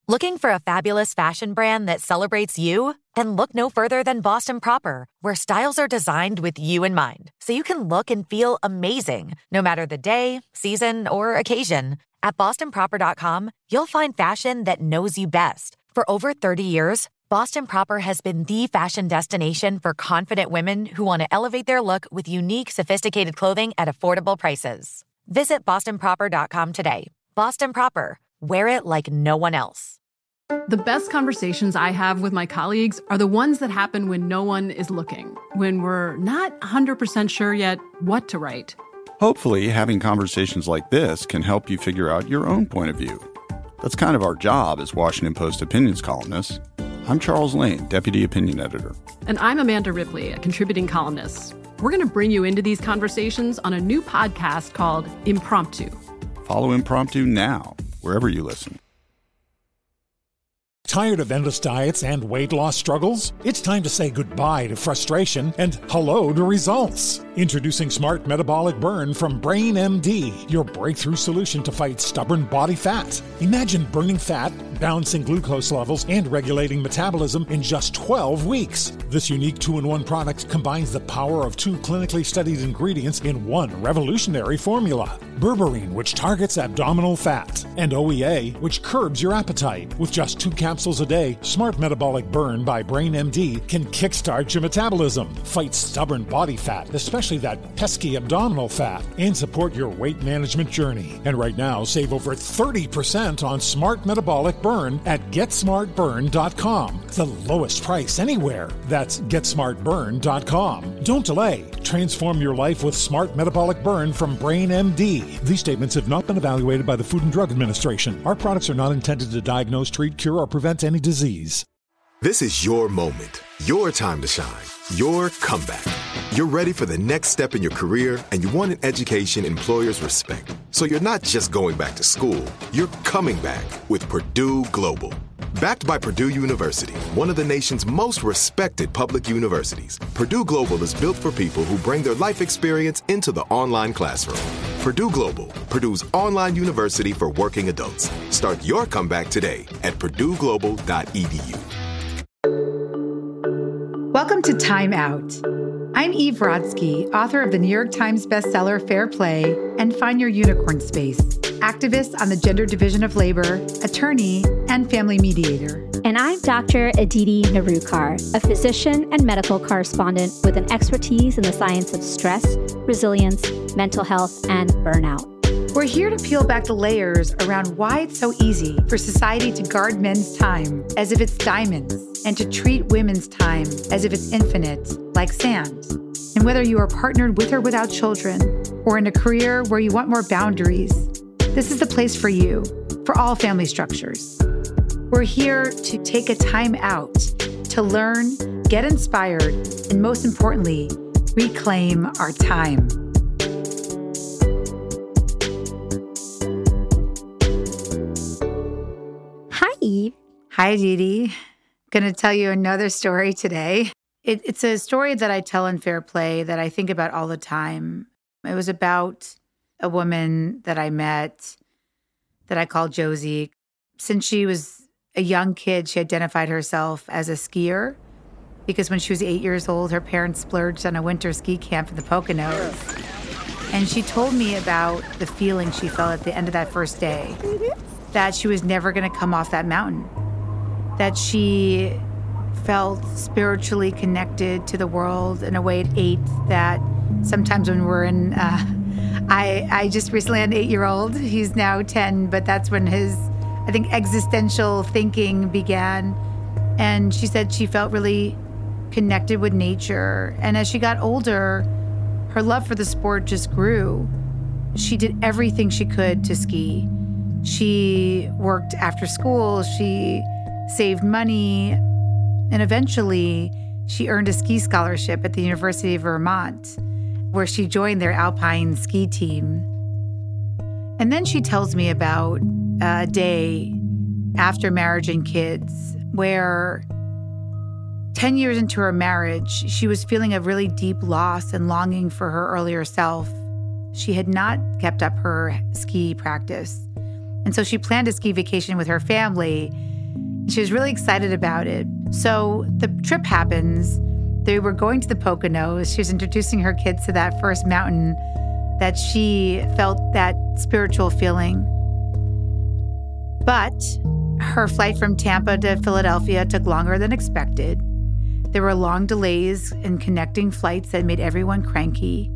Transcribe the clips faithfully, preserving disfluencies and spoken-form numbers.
Looking for a fabulous fashion brand that celebrates you? Then look no further than Boston Proper, where styles are designed with you in mind, so you can look and feel amazing, no matter the day, season, or occasion. At boston proper dot com, you'll find fashion that knows you best. For over thirty years, Boston Proper has been the fashion destination for confident women who want to elevate their look with unique, sophisticated clothing at affordable prices. Visit boston proper dot com today. Boston Proper. Wear it like no one else. The best conversations I have with my colleagues are the ones that happen when no one is looking, when we're not one hundred percent sure yet what to write. Hopefully, having conversations like this can help you figure out your own point of view. That's kind of our job as Washington Post opinions columnists. I'm Charles Lane, Deputy Opinion Editor. And I'm Amanda Ripley, a contributing columnist. We're going to bring you into these conversations on a new podcast called Impromptu. Follow Impromptu now, wherever you listen. Tired of endless diets and weight loss struggles? It's time to say goodbye to frustration and hello to results. Introducing Smart Metabolic Burn from Brain M D, your breakthrough solution to fight stubborn body fat. Imagine burning fat, balancing glucose levels, and regulating metabolism in just twelve weeks. This unique two-in-one product combines the power of two clinically studied ingredients in one revolutionary formula. Berberine, which targets abdominal fat, and O E A, which curbs your appetite. With just two capsules a day, Smart Metabolic Burn by Brain M D can kickstart your metabolism, fight stubborn body fat, especially that pesky abdominal fat, and support your weight management journey. And right now, save over thirty percent on Smart Metabolic Burn at get smart burn dot com. The lowest price anywhere. That's get smart burn dot com. Don't delay. Transform your life with Smart Metabolic Burn from Brain M D. These statements have not been evaluated by the Food and Drug Administration. Our products are not intended to diagnose, treat, cure, or prevent any disease. This is your moment, your time to shine, your comeback. You're ready for the next step in your career, and you want an education employers respect. So you're not just going back to school, you're coming back with Purdue Global. Backed by Purdue University, one of the nation's most respected public universities, Purdue Global is built for people who bring their life experience into the online classroom. Purdue Global, Purdue's online university for working adults. Start your comeback today at purdue global dot e d u. Welcome to Time Out. I'm Eve Rodsky, author of the New York Times bestseller Fair Play and Find Your Unicorn Space, activist on the gender division of labor, attorney, and family mediator. And I'm Doctor Aditi Narukar, a physician and medical correspondent with an expertise in the science of stress, resilience, mental health, and burnout. We're here to peel back the layers around why it's so easy for society to guard men's time as if it's diamonds and to treat women's time as if it's infinite, like sand. And whether you are partnered with or without children or in a career where you want more boundaries, this is the place for you, for all family structures. We're here to take a time out, to learn, get inspired, and most importantly, reclaim our time. Hi, Eve. Hi, Didi. Going to tell you another story today. It, it's a story that I tell in Fair Play that I think about all the time. It was about a woman that I met that I call Josie. Since she was a young kid, she identified herself as a skier because when she was eight years old, her parents splurged on a winter ski camp in the Poconos. And she told me about the feeling she felt at the end of that first day, that she was never going to come off that mountain, that she felt spiritually connected to the world in a way at eight that sometimes when we're in, uh, I, I just recently had an eight-year-old, he's now ten, but that's when his, I think, existential thinking began. And she said she felt really connected with nature. And as she got older, her love for the sport just grew. She did everything she could to ski. She worked after school, she saved money, and eventually she earned a ski scholarship at the University of Vermont, where she joined their alpine ski team. And then she tells me about a day after marriage and kids where ten years into her marriage, she was feeling a really deep loss and longing for her earlier self. She had not kept up her ski practice. And so she planned a ski vacation with her family, She was really excited about it. So the trip happens. They were going to the Poconos. She was introducing her kids to that first mountain that she felt that spiritual feeling. But her flight from Tampa to Philadelphia took longer than expected. There were long delays in connecting flights that made everyone cranky.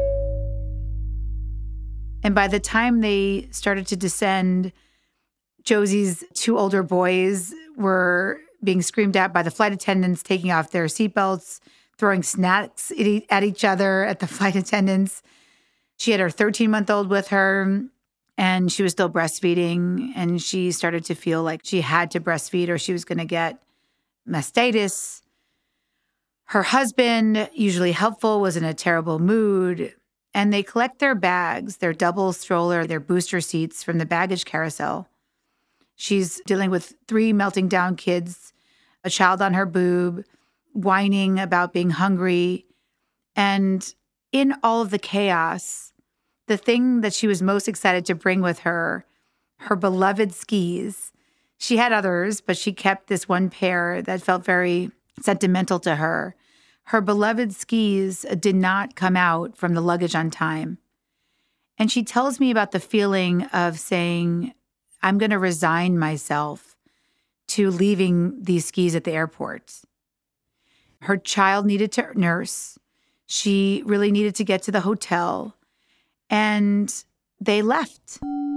And by the time they started to descend, Josie's two older boys were being screamed at by the flight attendants, taking off their seatbelts, throwing snacks at each other at the flight attendants. She had her thirteen-month-old with her, and she was still breastfeeding, and she started to feel like she had to breastfeed or she was going to get mastitis. Her husband, usually helpful, was in a terrible mood, and they collect their bags, their double stroller, their booster seats from the baggage carousel. She's dealing with three melting down kids, a child on her boob, whining about being hungry. And in all of the chaos, the thing that she was most excited to bring with her, her beloved skis. She had others, but she kept this one pair that felt very sentimental to her. Her beloved skis did not come out from the luggage on time. And she tells me about the feeling of saying, I'm going to resign myself to leaving these skis at the airport. Her child needed to nurse. She really needed to get to the hotel. And they left.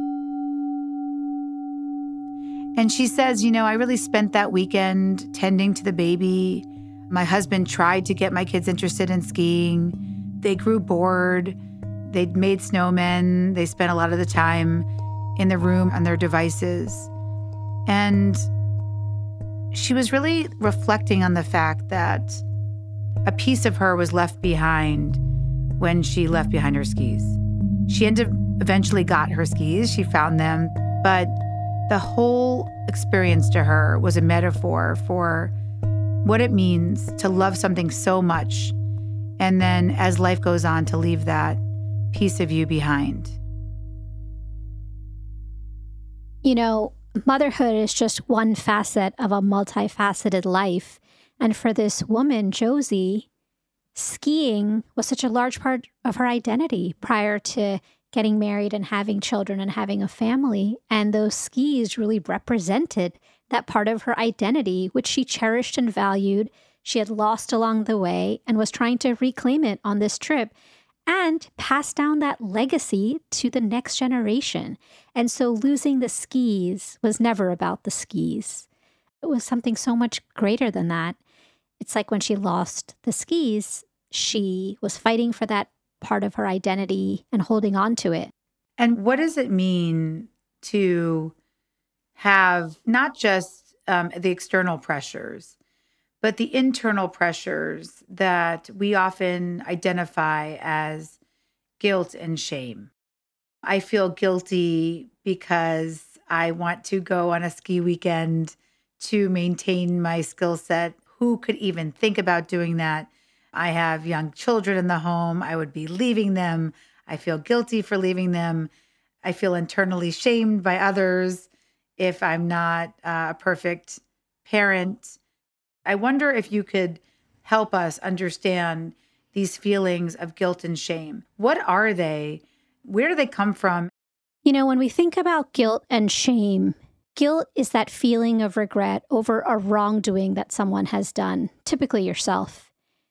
And she says, you know, I really spent that weekend tending to the baby. My husband tried to get my kids interested in skiing. They grew bored. They'd made snowmen. They spent a lot of the time in the room on their devices. And she was really reflecting on the fact that a piece of her was left behind when she left behind her skis. She ended eventually got her skis. She found them. But the whole experience to her was a metaphor for what it means to love something so much, and then as life goes on, to leave that piece of you behind. You know, motherhood is just one facet of a multifaceted life. And for this woman, Josie, skiing was such a large part of her identity prior to getting married and having children and having a family. And those skis really represented that part of her identity, which she cherished and valued. She had lost along the way and was trying to reclaim it on this trip and pass down that legacy to the next generation. And so losing the skis was never about the skis. It was something so much greater than that. It's like when she lost the skis, she was fighting for that part of her identity and holding on to it. And what does it mean to have not just um, the external pressures, but the internal pressures that we often identify as guilt and shame? I feel guilty because I want to go on a ski weekend to maintain my skill set. Who could even think about doing that? I have young children in the home. I would be leaving them. I feel guilty for leaving them. I feel internally shamed by others if I'm not uh, a perfect parent. I wonder if you could help us understand these feelings of guilt and shame. What are they? Where do they come from? You know, when we think about guilt and shame, guilt is that feeling of regret over a wrongdoing that someone has done, typically yourself.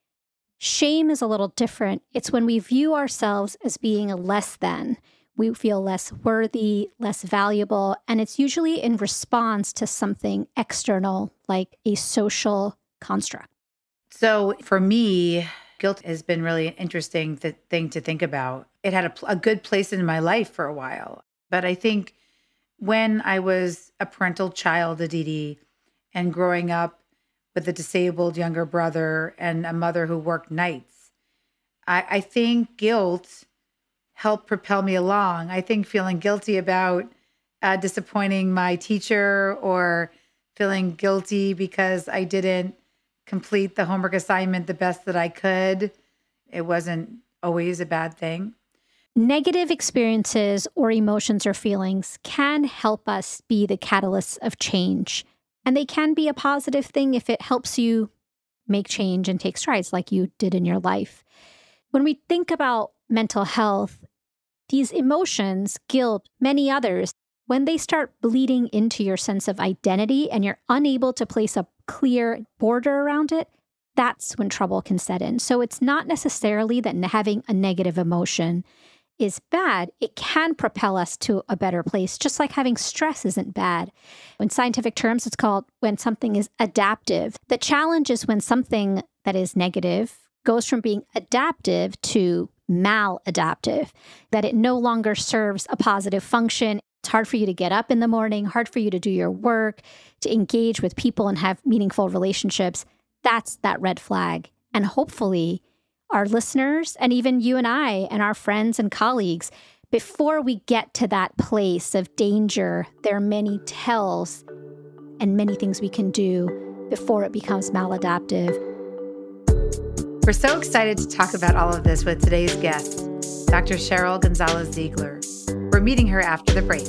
Shame is a little different. It's when we view ourselves as being a less than. We feel less worthy, less valuable, and it's usually in response to something external, like a social construct. So for me, guilt has been really an interesting th- thing to think about. It had a, pl- a good place in my life for a while. But I think when I was a parental child, Aditi, and growing up with a disabled younger brother and a mother who worked nights, I, I think guilt helped propel me along. I think feeling guilty about uh, disappointing my teacher, or feeling guilty because I didn't complete the homework assignment the best that I could, it wasn't always a bad thing. Negative experiences or emotions or feelings can help us be the catalysts of change. And they can be a positive thing if it helps you make change and take strides like you did in your life. When we think about mental health, these emotions, guilt, many others, when they start bleeding into your sense of identity and you're unable to place a clear border around it, that's when trouble can set in. So it's not necessarily that having a negative emotion is bad. It can propel us to a better place, just like having stress isn't bad. In scientific terms, it's called when something is adaptive. The challenge is when something that is negative goes from being adaptive to maladaptive, that it no longer serves a positive function. It's hard for you to get up in the morning, hard for you to do your work, to engage with people and have meaningful relationships. That's that red flag. And hopefully our listeners and even you and I and our friends and colleagues, before we get to that place of danger, there are many tells and many things we can do before it becomes maladaptive. We're so excited to talk about all of this with today's guest, Doctor Cheryl Gonzalez-Ziegler. We're meeting her after the break.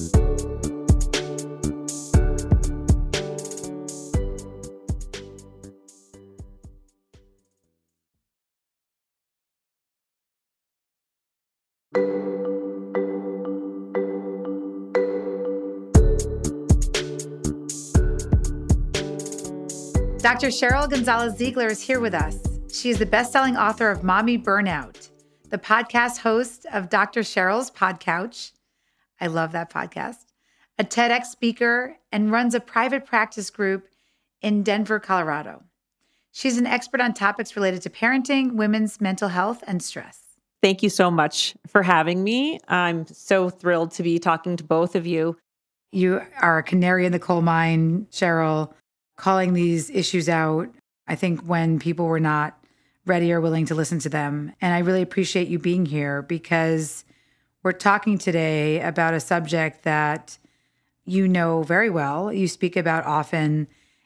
Doctor Cheryl Gonzalez-Ziegler is here with us. She is the best-selling author of Mommy Burnout, the podcast host of Doctor Cheryl's Podcouch. I love that podcast. A TEDx speaker and runs a private practice group in Denver, Colorado. She's an expert on topics related to parenting, women's mental health, and stress. Thank you so much for having me. I'm so thrilled to be talking to both of you. You are a canary in the coal mine, Cheryl, calling these issues out, I think, when people were not ready or willing to listen to them. And I really appreciate you being here because we're talking today about a subject that you know very well, you speak about often,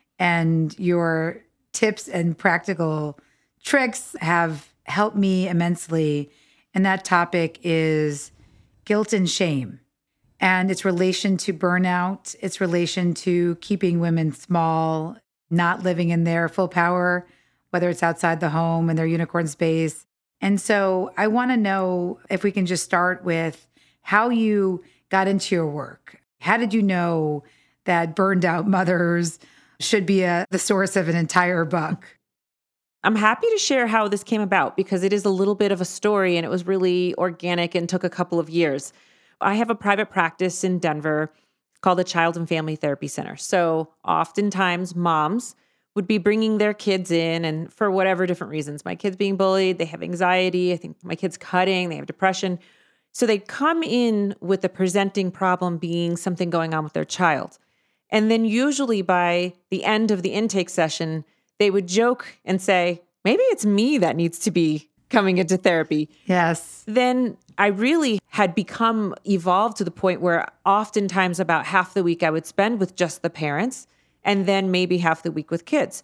and your tips and practical tricks have helped me immensely. And that topic is guilt and shame and its relation to burnout, its relation to keeping women small, not living in their full power, whether it's outside the home in their unicorn space. And so I want to know if we can just start with how you got into your work. How did you know that burned out mothers should be a, the source of an entire book? I'm happy to share how this came about because it is a little bit of a story and it was really organic and took a couple of years. I have a private practice in Denver called the Child and Family Therapy Center. So oftentimes moms would be bringing their kids in and for whatever different reasons, my kid's being bullied, they have anxiety, I think my kid's cutting, they have depression. So they come in with the presenting problem being something going on with their child. And then usually by the end of the intake session, they would joke and say, maybe it's me that needs to be coming into therapy. Yes. Then I really had become evolved to the point where oftentimes about half the week I would spend with just the parents and then maybe half the week with kids.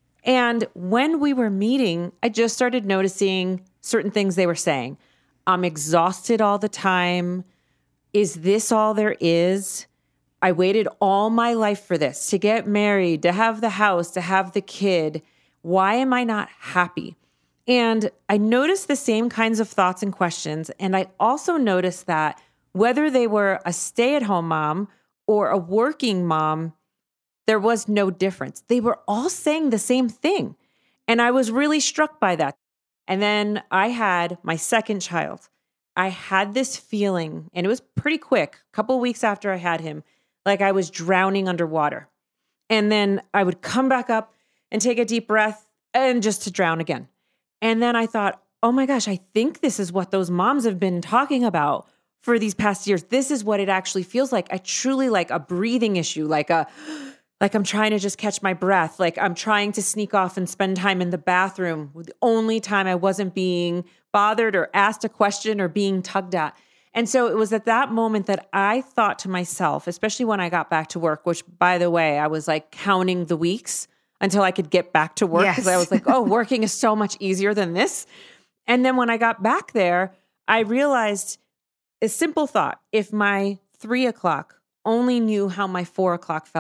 And when we were meeting, I just started noticing certain things they were saying. I'm exhausted all the time. Is this all there is? I waited all my life for this, to get married, to have the house, to have the kid. Why am I not happy? And I noticed the same kinds of thoughts and questions. And I also noticed that whether they were a stay-at-home mom or a working mom, there was no difference. They were all saying the same thing. And I was really struck by that. And then I had my second child. I had this feeling, and it was pretty quick, a couple of weeks after I had him, like I was drowning underwater. And then I would come back up and take a deep breath and just to drown again. And then I thought, oh my gosh, I think this is what those moms have been talking about for these past years. This is what it actually feels like. I truly like a breathing issue, like a, like I'm trying to just catch my breath. Like I'm trying to sneak off and spend time in the bathroom. The only time I wasn't being bothered or asked a question or being tugged at. And so it was at that moment that I thought to myself, especially when I got back to work, which by the way, I was like counting the weeks until I could get back to work because yes. I was like, oh, working is so much easier than this. And then when I got back there, I realized a simple thought. If my three o'clock only knew how my four o'clock felt,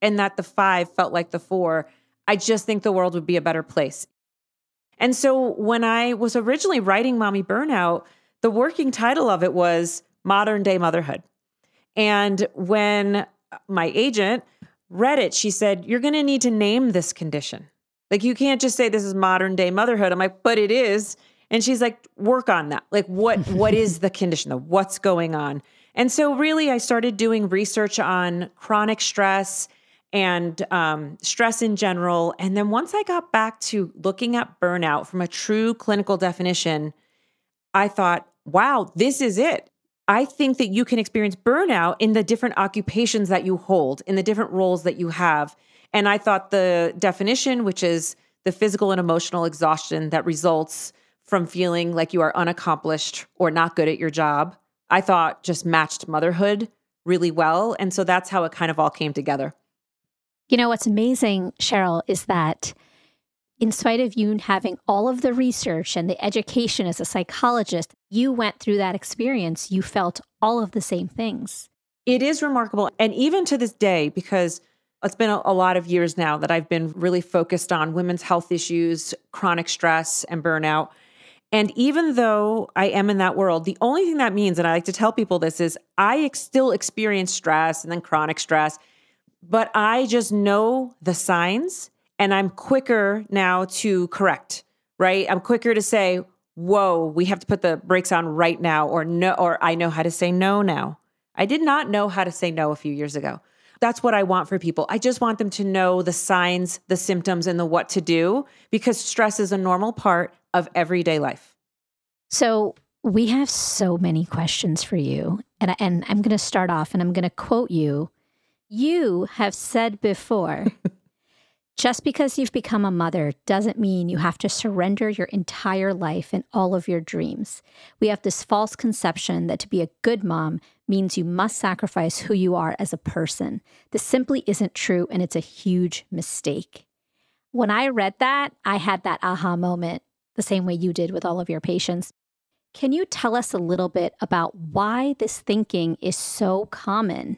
and that the five felt like the four, I just think the world would be a better place. And so when I was originally writing Mommy Burnout, the working title of it was Modern Day Motherhood. And when my agent read it, she said, you're going to need to name this condition. Like, you can't just say this is modern day motherhood. I'm like, but it is. And she's like, work on that. Like, what, what is the condition? What's going on? And so really, I started doing research on chronic stress and um, stress in general. And then once I got back to looking at burnout from a true clinical definition, I thought, wow, this is it. I think that you can experience burnout in the different occupations that you hold, in the different roles that you have. And I thought the definition, which is the physical and emotional exhaustion that results from feeling like you are unaccomplished or not good at your job, I thought just matched motherhood really well. And so that's how it kind of all came together. You know, what's amazing, Cheryl, is that in spite of you having all of the research and the education as a psychologist, you went through that experience. You felt all of the same things. It is remarkable. And even to this day, because it's been a, a lot of years now that I've been really focused on women's health issues, chronic stress, and burnout. And even though I am in that world, the only thing that means, and I like to tell people this, is I ex- still experience stress and then chronic stress, but I just know the signs. And I'm quicker now to correct, right? I'm quicker to say, whoa, we have to put the brakes on right now, or no, or I know how to say no now. I did not know how to say no a few years ago. That's what I want for people. I just want them to know the signs, the symptoms, and the what to do, because stress is a normal part of everyday life. So we have so many questions for you. And, and I'm going to start off and I'm going to quote you. You have said before, just because you've become a mother doesn't mean you have to surrender your entire life and all of your dreams. We have this false conception that to be a good mom means you must sacrifice who you are as a person. This simply isn't true, and it's a huge mistake. When I read that, I had that aha moment, the same way you did with all of your patients. Can you tell us a little bit about why this thinking is so common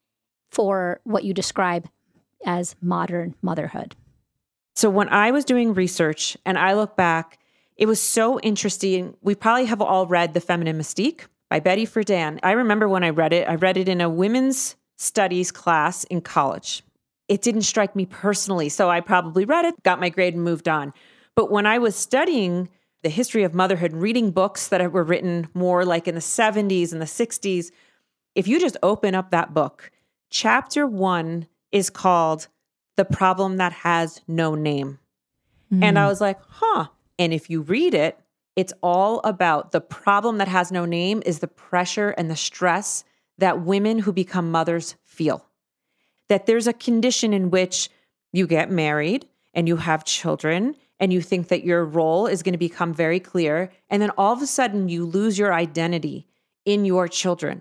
for what you describe as modern motherhood? So when I was doing research and I look back, it was so interesting. We probably have all read The Feminine Mystique by Betty Friedan. I remember when I read it, I read it in a women's studies class in college. It didn't strike me personally, so I probably read it, got my grade, and moved on. But when I was studying the history of motherhood, reading books that were written more like in the seventies and the sixties, if you just open up that book, chapter one is called The Problem That Has No Name. Mm. And I was like, huh. And if you read it, it's all about the problem that has no name is the pressure and the stress that women who become mothers feel. That there's a condition in which you get married and you have children and you think that your role is going to become very clear. And then all of a sudden you lose your identity in your children.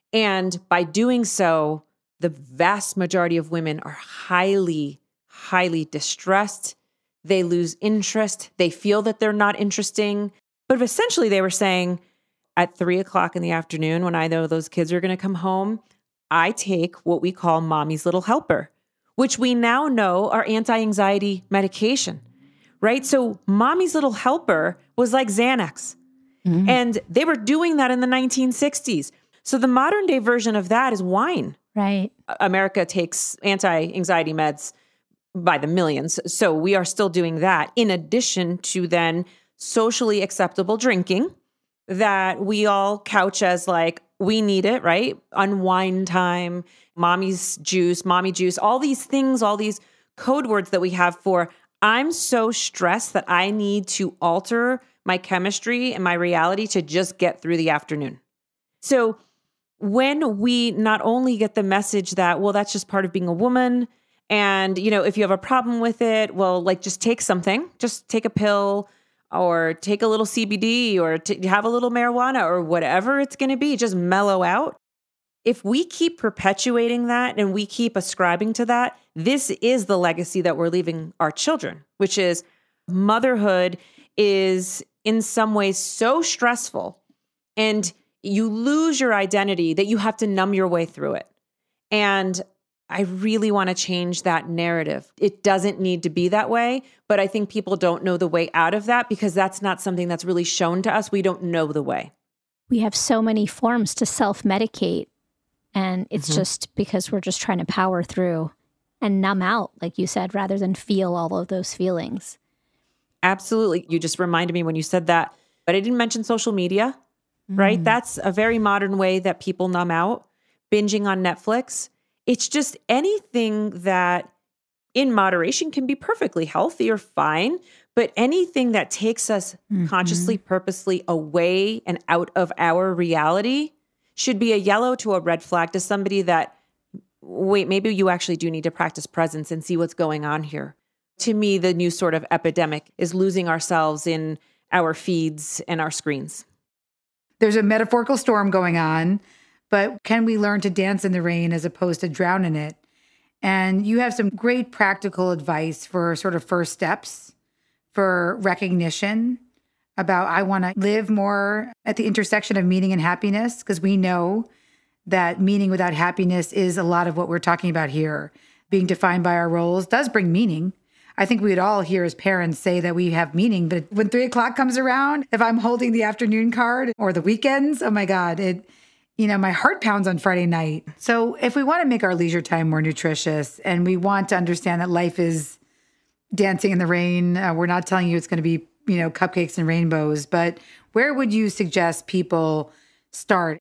And by doing so, the vast majority of women are highly, highly distressed. They lose interest. They feel that they're not interesting. But essentially they were saying, at three o'clock in the afternoon, when I know those kids are going to come home, I take what we call mommy's little helper, which we now know are anti-anxiety medication, right? So mommy's little helper was like Xanax. Mm-hmm. And they were doing that in the nineteen sixties. So the modern day version of that is wine. Right. America takes anti-anxiety meds by the millions. So we are still doing that in addition to then socially acceptable drinking that we all couch as like, we need it, right? Unwind time, mommy's juice, mommy juice, all these things, all these code words that we have for, I'm so stressed that I need to alter my chemistry and my reality to just get through the afternoon. So when we not only get the message that, well, that's just part of being a woman, and, you know, if you have a problem with it, well, like just take something, just take a pill or take a little C B D or t- have a little marijuana or whatever it's going to be, just mellow out. If we keep perpetuating that and we keep ascribing to that, this is the legacy that we're leaving our children, which is motherhood is in some ways so stressful and you lose your identity that you have to numb your way through it. And I really want to change that narrative. It doesn't need to be that way, but I think people don't know the way out of that because that's not something that's really shown to us. We don't know the way. We have so many forms to self-medicate, and it's mm-hmm. just because we're just trying to power through and numb out, like you said, rather than feel all of those feelings. Absolutely. You just reminded me when you said that, but I didn't mention social media, mm. right? That's a very modern way that people numb out. Binging on Netflix. It's just anything that in moderation can be perfectly healthy or fine, but anything that takes us mm-hmm. consciously, purposely away and out of our reality should be a yellow to a red flag to somebody that, wait, maybe you actually do need to practice presence and see what's going on here. To me, the new sort of epidemic is losing ourselves in our feeds and our screens. There's a metaphorical storm going on, but can we learn to dance in the rain as opposed to drown in it? And you have some great practical advice for sort of first steps for recognition about I want to live more at the intersection of meaning and happiness, because we know that meaning without happiness is a lot of what we're talking about here. Being defined by our roles does bring meaning. I think we'd all hear as parents say that we have meaning, but when three o'clock comes around, if I'm holding the afternoon card or the weekends, oh my God, it, you know, my heart pounds on Friday night. So if we want to make our leisure time more nutritious and we want to understand that life is dancing in the rain, uh, we're not telling you it's going to be, you know, cupcakes and rainbows, but where would you suggest people start?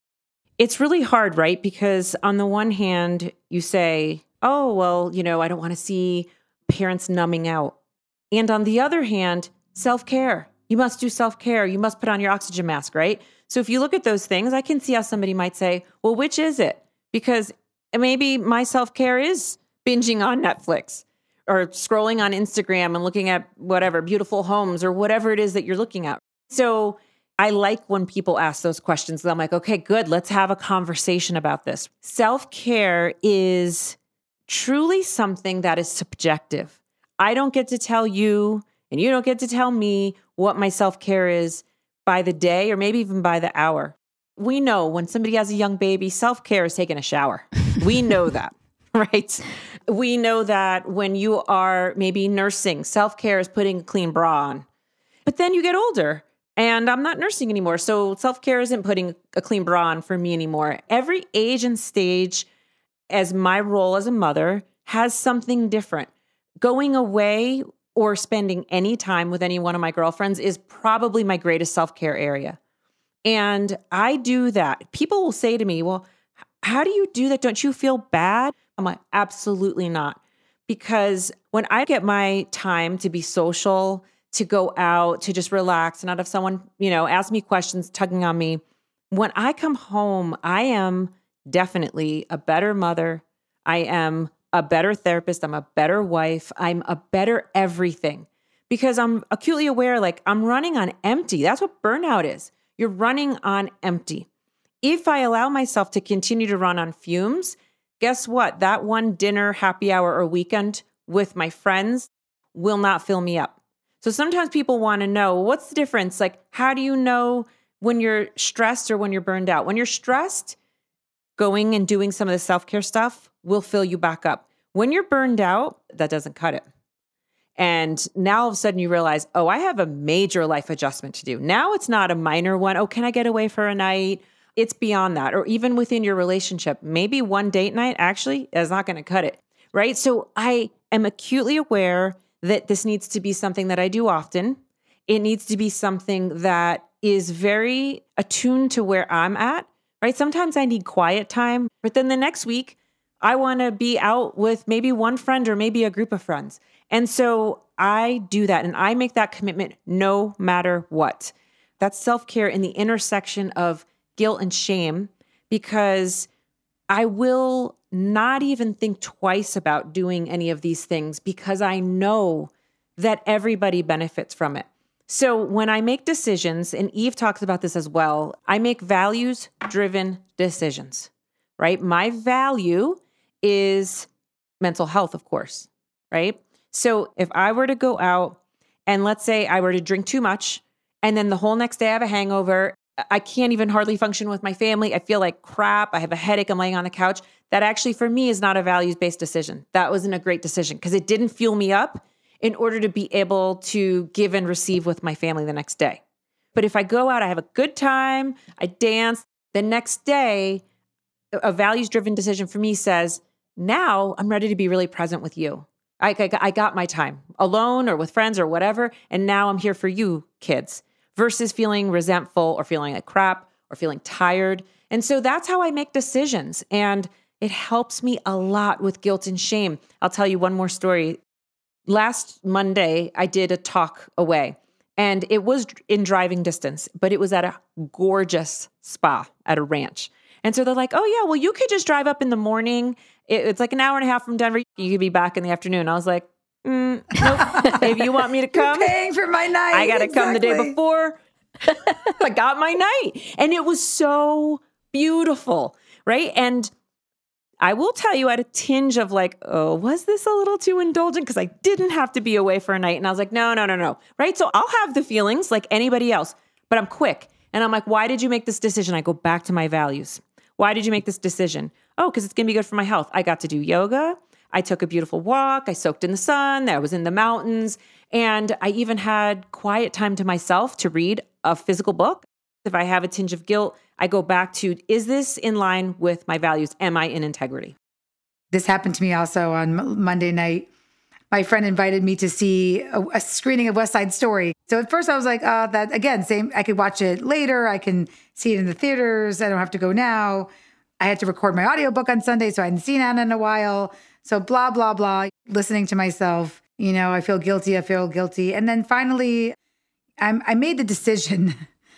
It's really hard, right? Because on the one hand, you say, oh, well, you know, I don't want to see parents numbing out. And on the other hand, self-care. You must do self-care. You must put on your oxygen mask, right? So if you look at those things, I can see how somebody might say, well, which is it? Because maybe my self-care is binging on Netflix or scrolling on Instagram and looking at whatever, beautiful homes or whatever it is that you're looking at. So I like when people ask those questions. I'm like, okay, good. Let's have a conversation about this. Self-care is truly something that is subjective. I don't get to tell you, and you don't get to tell me what my self-care is by the day or maybe even by the hour. We know when somebody has a young baby, self-care is taking a shower. We know that, right? We know that when you are maybe nursing, self-care is putting a clean bra on. But then you get older and I'm not nursing anymore. So self-care isn't putting a clean bra on for me anymore. Every age and stage as my role as a mother has something different. Going away or spending any time with any one of my girlfriends is probably my greatest self-care area. And I do that. People will say to me, well, how do you do that? Don't you feel bad? I'm like, absolutely not. Because when I get my time to be social, to go out, to just relax, and not have someone, you know, ask me questions, tugging on me, when I come home, I am definitely a better mother. I am a better therapist. I'm a better wife. I'm a better everything because I'm acutely aware, like I'm running on empty. That's what burnout is. You're running on empty. If I allow myself to continue to run on fumes, guess what? That one dinner, happy hour, or weekend with my friends will not fill me up. So sometimes people want to know, what's the difference? Like, how do you know when you're stressed or when you're burned out? When you're stressed, going and doing some of the self-care stuff will fill you back up. When you're burned out, that doesn't cut it. And now all of a sudden you realize, oh, I have a major life adjustment to do. Now it's not a minor one. Oh, can I get away for a night? It's beyond that. Or even within your relationship, maybe one date night actually is not going to cut it, right? So I am acutely aware that this needs to be something that I do often. It needs to be something that is very attuned to where I'm at. Right? Sometimes I need quiet time, but then the next week I want to be out with maybe one friend or maybe a group of friends. And so I do that and I make that commitment no matter what. That's self-care in the intersection of guilt and shame because I will not even think twice about doing any of these things because I know that everybody benefits from it. So when I make decisions, and Eve talks about this as well, I make values-driven decisions, right? My value is mental health, of course, right? So if I were to go out and let's say I were to drink too much, and then the whole next day I have a hangover, I can't even hardly function with my family. I feel like crap. I have a headache. I'm laying on the couch. That actually for me is not a values-based decision. That wasn't a great decision because it didn't fuel me up in order to be able to give and receive with my family the next day. But if I go out, I have a good time, I dance, the next day, a values-driven decision for me says, now I'm ready to be really present with you. I, I, I got my time alone or with friends or whatever. And now I'm here for you, kids. Versus feeling resentful or feeling like crap or feeling tired. And so that's how I make decisions. And it helps me a lot with guilt and shame. I'll tell you one more story. Last Monday, I did a talk away and it was in driving distance, but it was at a gorgeous spa at a ranch. And so they're like, oh yeah, well, you could just drive up in the morning. It's like an hour and a half from Denver. You could be back in the afternoon. I was like, Mm, nope. If you want me to come, you're paying for my night. I got to exactly. come the day before. I got my night. And it was so beautiful, right? And I will tell you, I had a tinge of like, oh, was this a little too indulgent? Because I didn't have to be away for a night. And I was like, no, no, no, no. Right? So I'll have the feelings like anybody else, but I'm quick. And I'm like, why did you make this decision? I go back to my values. Why did you make this decision? Oh, because it's going to be good for my health. I got to do yoga. I took a beautiful walk. I soaked in the sun. I was in the mountains. And I even had quiet time to myself to read a physical book. If I have a tinge of guilt, I go back to, is this in line with my values? Am I in integrity? This happened to me also on M- Monday night. My friend invited me to see a, a screening of West Side Story. So at first I was like, oh, that again, same. I could watch it later. I can see it in the theaters. I don't have to go now. I had to record my audiobook on Sunday, so I hadn't seen Anna in a while. So blah, blah, blah, listening to myself, you know, I feel guilty, I feel guilty. And then finally, I'm, I made the decision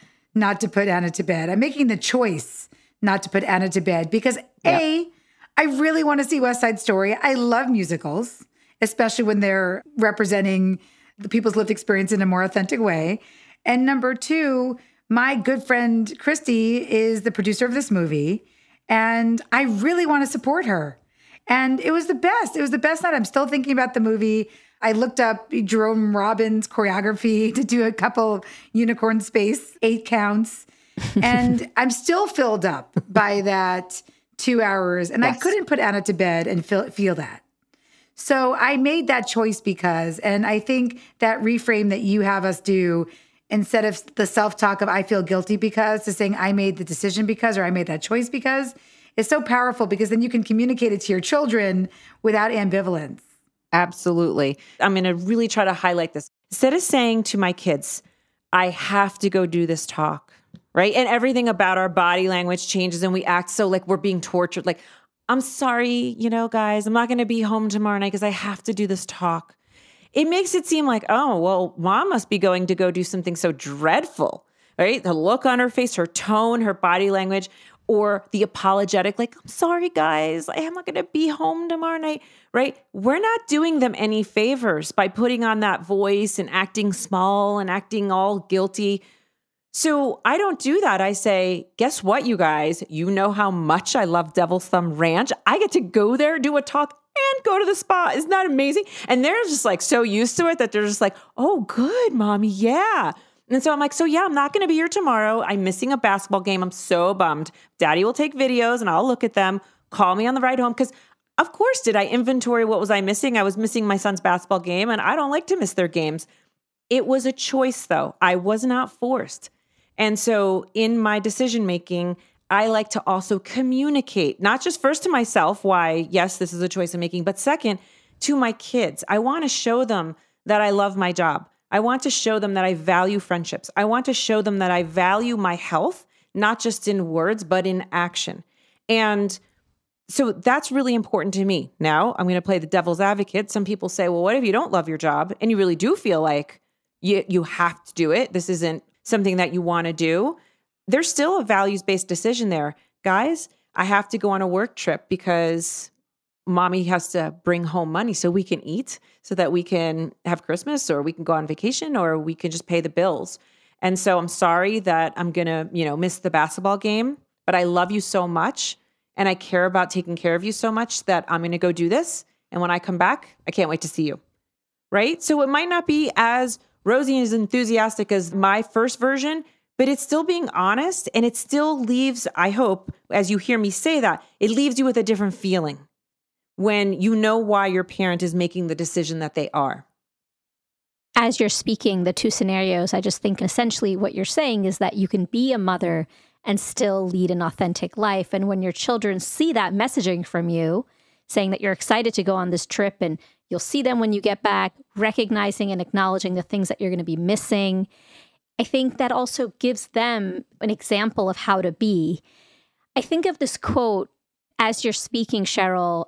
not to put Anna to bed. I'm making the choice not to put Anna to bed because yeah. A, I really want to see West Side Story. I love musicals, especially when they're representing the people's lived experience in a more authentic way. And number two, my good friend Christy is the producer of this movie, and I really want to support her. And it was the best. It was the best night. I'm still thinking about the movie. I looked up Jerome Robbins' choreography to do a couple of Unicorn Space eight counts. And I'm still filled up by that two hours. And yes. I couldn't put Anna to bed and feel, feel that. So I made that choice because, and I think that reframe that you have us do, instead of the self-talk of I feel guilty because, to saying I made the decision because, or I made that choice because, it's so powerful because then you can communicate it to your children without ambivalence. Absolutely. I'm going to really try to highlight this. Instead of saying to my kids, I have to go do this talk, right? And everything about our body language changes and we act so like we're being tortured. Like, I'm sorry, you know, guys, I'm not going to be home tomorrow night because I have to do this talk. It makes it seem like, oh, well, mom must be going to go do something so dreadful, right? The look on her face, her tone, her body language. Or the apologetic, like, I'm sorry, guys, I am not going to be home tomorrow night, right? We're not doing them any favors by putting on that voice and acting small and acting all guilty. So I don't do that. I say, guess what, you guys? You know how much I love Devil's Thumb Ranch. I get to go there, do a talk, and go to the spa. Isn't that amazing? And they're just like so used to it that they're just like, oh, good, mommy, yeah. And so I'm like, so yeah, I'm not going to be here tomorrow. I'm missing a basketball game. I'm so bummed. Daddy will take videos and I'll look at them. Call me on the ride home. Because of course, did I inventory what was I missing? I was missing my son's basketball game and I don't like to miss their games. It was a choice though. I was not forced. And so in my decision-making, I like to also communicate, not just first to myself, why, yes, this is a choice I'm making, but second, to my kids. I want to show them that I love my job. I want to show them that I value friendships. I want to show them that I value my health, not just in words, but in action. And so that's really important to me. Now, I'm going to play the devil's advocate. Some people say, well, what if you don't love your job and you really do feel like you, you have to do it? This isn't something that you want to do. There's still a values-based decision there. Guys, I have to go on a work trip because mommy has to bring home money so we can eat, so that we can have Christmas or we can go on vacation or we can just pay the bills. And so I'm sorry that I'm going to, you know, miss the basketball game, but I love you so much and I care about taking care of you so much that I'm going to go do this. And when I come back, I can't wait to see you. Right? So it might not be as rosy and as enthusiastic as my first version, but it's still being honest. And it still leaves, I hope, as you hear me say that, it leaves you with a different feeling when you know why your parent is making the decision that they are. As you're speaking the two scenarios, I just think essentially what you're saying is that you can be a mother and still lead an authentic life. And when your children see that messaging from you, saying that you're excited to go on this trip and you'll see them when you get back, recognizing and acknowledging the things that you're going to be missing, I think that also gives them an example of how to be. I think of this quote as you're speaking, Cheryl,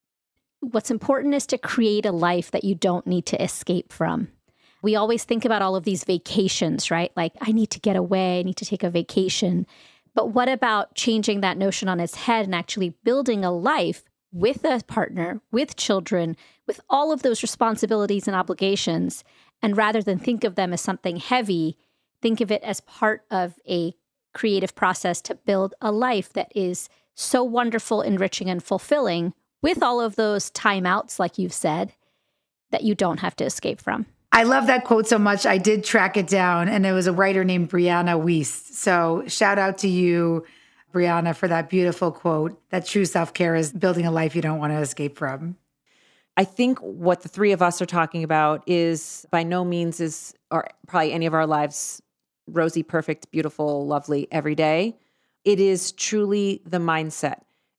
what's important is to create a life that you don't need to escape from. We always think about all of these vacations, right? Like, I need to get away, I need to take a vacation. But what about changing that notion on its head and actually building a life with a partner, with children, with all of those responsibilities and obligations? And rather than think of them as something heavy, think of it as part of a creative process to build a life that is so wonderful, enriching, and fulfilling with all of those timeouts, like you've said, that you don't have to escape from. I love that quote so much. I did track it down, and it was a writer named Brianna Wiest. So shout out to you, Brianna, for that beautiful quote, that true self-care is building a life you don't want to escape from. I think what the three of us are talking about is by no means is, or probably any of our lives, rosy, perfect, beautiful, lovely every day. It is truly the mindset.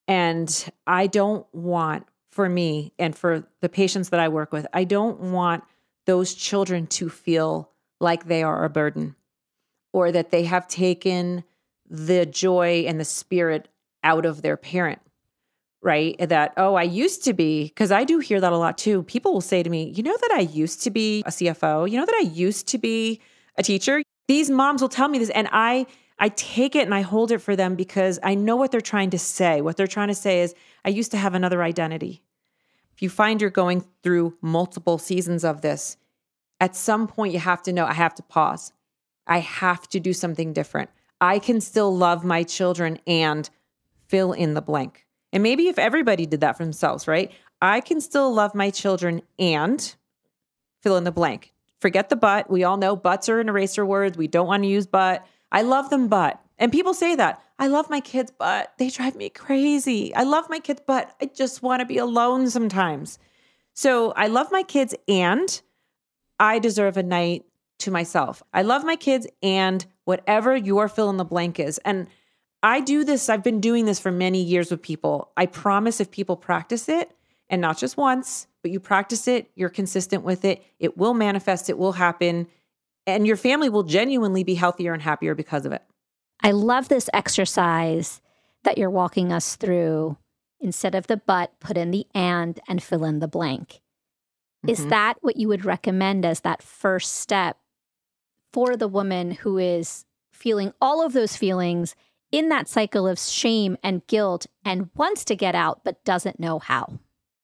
And I don't want, for me and for the patients that I work with, I don't want those children to feel like they are a burden or that they have taken the joy and the spirit out of their parent, right? That, oh, I used to be, because I do hear that a lot too. People will say to me, you know that I used to be a C F O? You know that I used to be a teacher? These moms will tell me this, and I I take it and I hold it for them because I know what they're trying to say. What they're trying to say is, I used to have another identity. If you find you're going through multiple seasons of this, at some point you have to know, I have to pause. I have to do something different. I can still love my children and fill in the blank. And maybe if everybody did that for themselves, right? I can still love my children and fill in the blank. Forget the but. We all know buts are an eraser word. We don't want to use but. I love them, but. And people say that. I love my kids, but they drive me crazy. I love my kids, but I just want to be alone sometimes. So I love my kids and I deserve a night to myself. I love my kids and whatever your fill in the blank is. And I do this, I've been doing this for many years with people. I promise if people practice it, and not just once, but you practice it, you're consistent with it, it will manifest, it will happen, and your family will genuinely be healthier and happier because of it. I love this exercise that you're walking us through. Instead of the but, put in the and and fill in the blank. Mm-hmm. Is that what you would recommend as that first step for the woman who is feeling all of those feelings in that cycle of shame and guilt and wants to get out but doesn't know how?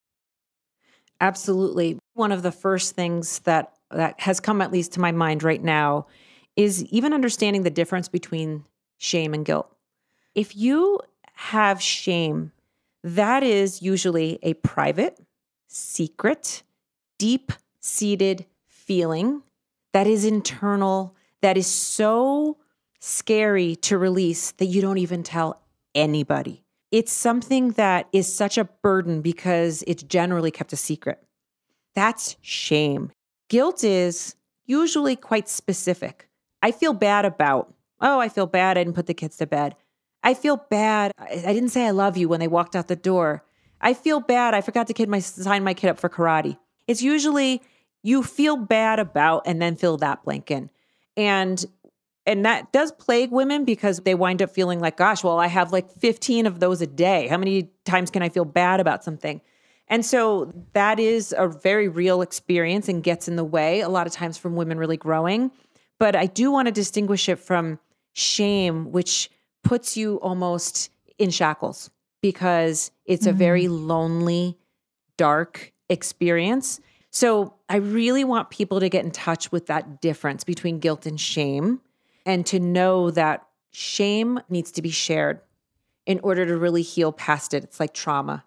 Absolutely. One of the first things that, that has come at least to my mind right now is even understanding the difference between shame and guilt. If you have shame, that is usually a private, secret, deep-seated feeling that is internal, that is so scary to release that you don't even tell anybody. It's something that is such a burden because it's generally kept a secret. That's shame. Guilt is usually quite specific. I feel bad about, oh, I feel bad I didn't put the kids to bed. I feel bad I didn't say I love you when they walked out the door. I feel bad I forgot to kid my, sign my kid up for karate. It's usually you feel bad about and then fill that blank in. And And that does plague women because they wind up feeling like, gosh, well, I have like fifteen of those a day. How many times can I feel bad about something? And so that is a very real experience and gets in the way a lot of times from women really growing. But I do want to distinguish it from shame, which puts you almost in shackles because it's mm-hmm. a very lonely, dark experience. So I really want people to get in touch with that difference between guilt and shame, and to know that shame needs to be shared in order to really heal past it. It's like trauma.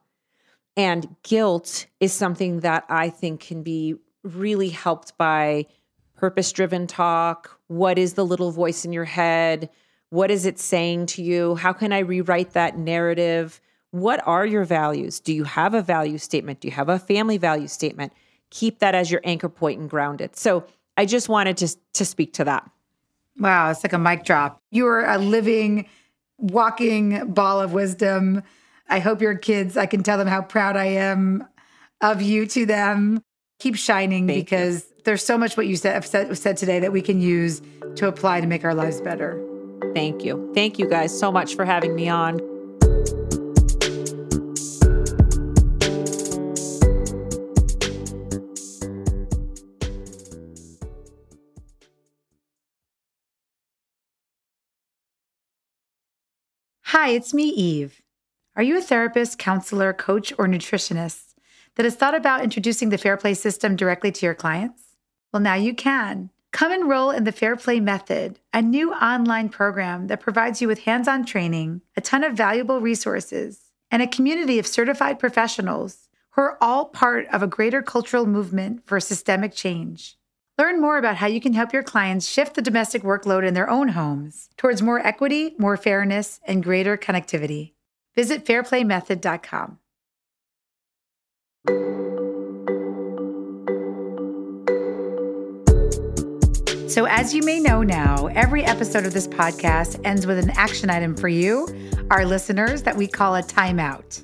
And guilt is something that I think can be really helped by purpose-driven talk? What is the little voice in your head? What is it saying to you? How can I rewrite that narrative? What are your values? Do you have a value statement? Do you have a family value statement? Keep that as your anchor point and ground it. So I just wanted to, to speak to that. Wow, it's like a mic drop. You are a living, walking ball of wisdom. I hope your kids, I can tell them how proud I am of you to them. Keep shining. Thank because you. There's so much what you said, have said, said today that we can use to apply to make our lives better. Thank you. Thank you guys so much for having me on. Hi, it's me, Eve. Are you a therapist, counselor, coach, or nutritionist that has thought about introducing the Fair Play system directly to your clients? Well, now you can. Come enroll in the Fair Play Method, a new online program that provides you with hands-on training, a ton of valuable resources, and a community of certified professionals who are all part of a greater cultural movement for systemic change. Learn more about how you can help your clients shift the domestic workload in their own homes towards more equity, more fairness, and greater connectivity. Visit fair play method dot com. So as you may know now, every episode of this podcast ends with an action item for you, our listeners, that we call a timeout.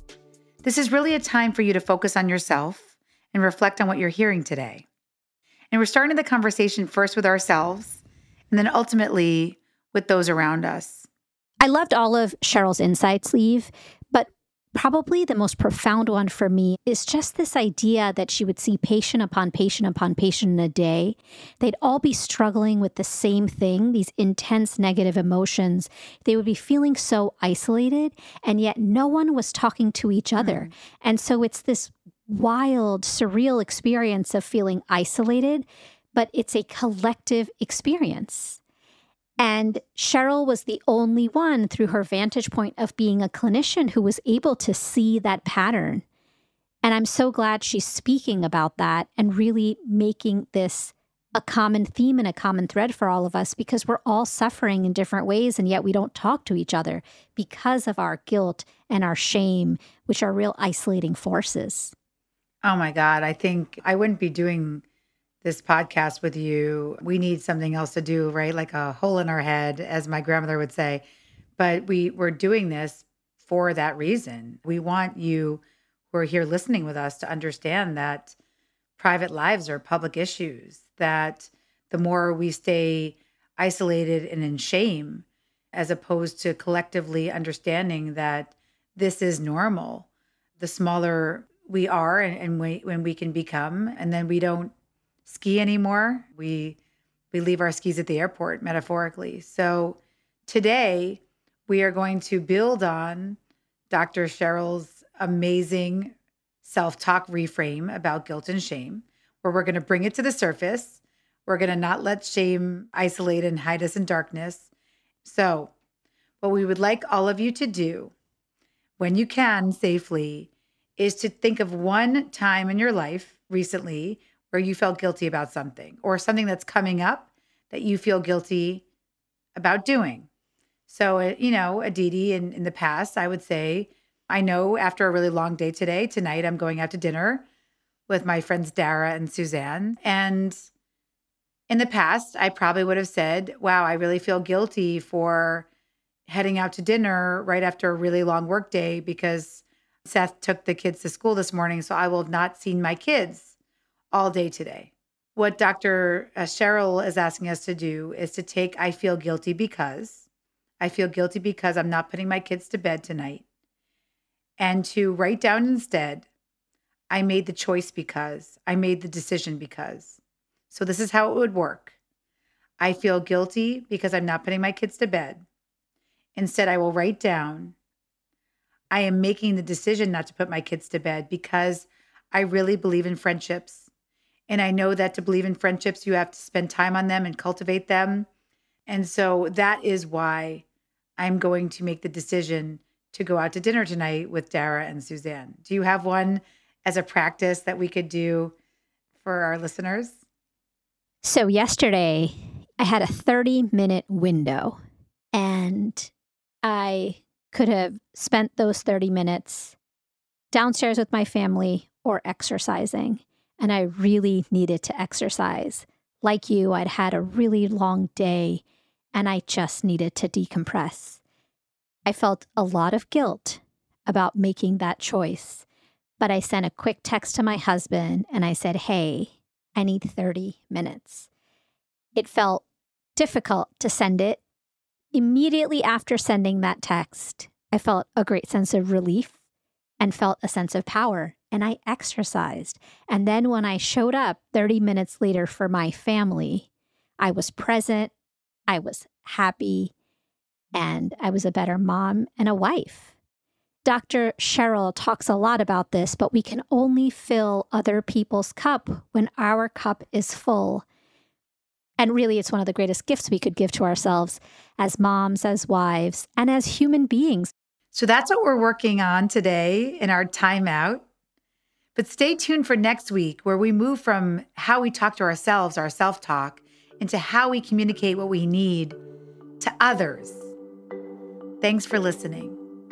This is really a time for you to focus on yourself and reflect on what you're hearing today. And we're starting the conversation first with ourselves and then ultimately with those around us. I loved all of Cheryl's insights, Eve, but probably the most profound one for me is just this idea that she would see patient upon patient upon patient in a day. They'd all be struggling with the same thing, these intense negative emotions. They would be feeling so isolated, and yet no one was talking to each other. Mm. And so it's this wild, surreal experience of feeling isolated, but it's a collective experience. And Cheryl was the only one through her vantage point of being a clinician who was able to see that pattern. And I'm so glad she's speaking about that and really making this a common theme and a common thread for all of us, because we're all suffering in different ways, and yet we don't talk to each other because of our guilt and our shame, which are real isolating forces. Oh my God, I think I wouldn't be doing this podcast with you. We need something else to do, right? Like a hole in our head, as my grandmother would say. But we, we're doing this for that reason. We want you who are here listening with us to understand that private lives are public issues, that the more we stay isolated and in shame, as opposed to collectively understanding that this is normal, the smaller we are and, and we, when we can become, and then we don't ski anymore. We we leave our skis at the airport, metaphorically. So today we are going to build on Doctor Cheryl's amazing self-talk reframe about guilt and shame, where we're going to bring it to the surface. We're going to not let shame isolate and hide us in darkness. So what we would like all of you to do, when you can safely, is to think of one time in your life recently where you felt guilty about something, or something that's coming up that you feel guilty about doing. So, uh, you know, Aditi, in, in the past, I would say, I know after a really long day today, tonight I'm going out to dinner with my friends Dara and Suzanne. And in the past, I probably would have said, wow, I really feel guilty for heading out to dinner right after a really long work day because Seth took the kids to school this morning, so I will have not seen my kids all day today. What Doctor Cheryl is asking us to do is to take, I feel guilty because, I feel guilty because I'm not putting my kids to bed tonight, and to write down instead, I made the choice because, I made the decision because. So this is how it would work. I feel guilty because I'm not putting my kids to bed. Instead, I will write down, I am making the decision not to put my kids to bed because I really believe in friendships. And I know that to believe in friendships, you have to spend time on them and cultivate them. And so that is why I'm going to make the decision to go out to dinner tonight with Dara and Suzanne. Do you have one as a practice that we could do for our listeners? So yesterday, I had a thirty-minute window, and I could have spent those thirty minutes downstairs with my family or exercising. And I really needed to exercise. Like you, I'd had a really long day, and I just needed to decompress. I felt a lot of guilt about making that choice, but I sent a quick text to my husband, and I said, hey, I need thirty minutes. It felt difficult to send it. Immediately after sending that text, I felt a great sense of relief and felt a sense of power, and I exercised. And then when I showed up thirty minutes later for my family, I was present, I was happy, and I was a better mom and a wife. Doctor Cheryl talks a lot about this, but we can only fill other people's cup when our cup is full. And really, it's one of the greatest gifts we could give to ourselves as moms, as wives, and as human beings. So that's what we're working on today in our timeout. But stay tuned for next week, where we move from how we talk to ourselves, our self-talk, into how we communicate what we need to others. Thanks for listening.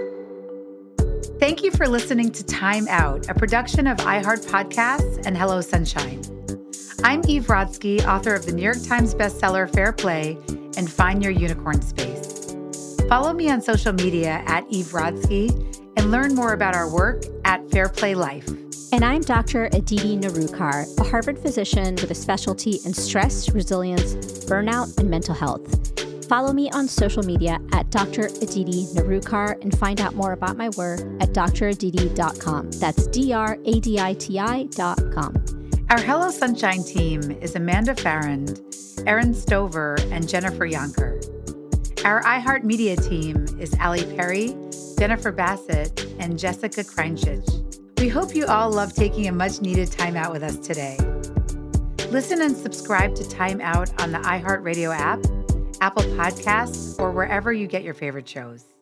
Thank you for listening to Time Out, a production of iHeart Podcasts and Hello Sunshine. I'm Eve Rodsky, author of the New York Times bestseller Fair Play and Find Your Unicorn Space. Follow me on social media at Eve Rodsky and learn more about our work at Fair Play Life. And I'm Doctor Aditi Nerurkar, a Harvard physician with a specialty in stress, resilience, burnout, and mental health. Follow me on social media at Doctor Aditi Nerurkar and find out more about my work at D R aditi dot com. That's D R A D I T I dot com. Our Hello Sunshine team is Amanda Farrand, Erin Stover, and Jennifer Yonker. Our iHeartMedia team is Ali Perry, Jennifer Bassett, and Jessica Kreinchich. We hope you all love taking a much-needed time out with us today. Listen and subscribe to Time Out on the iHeartRadio app, Apple Podcasts, or wherever you get your favorite shows.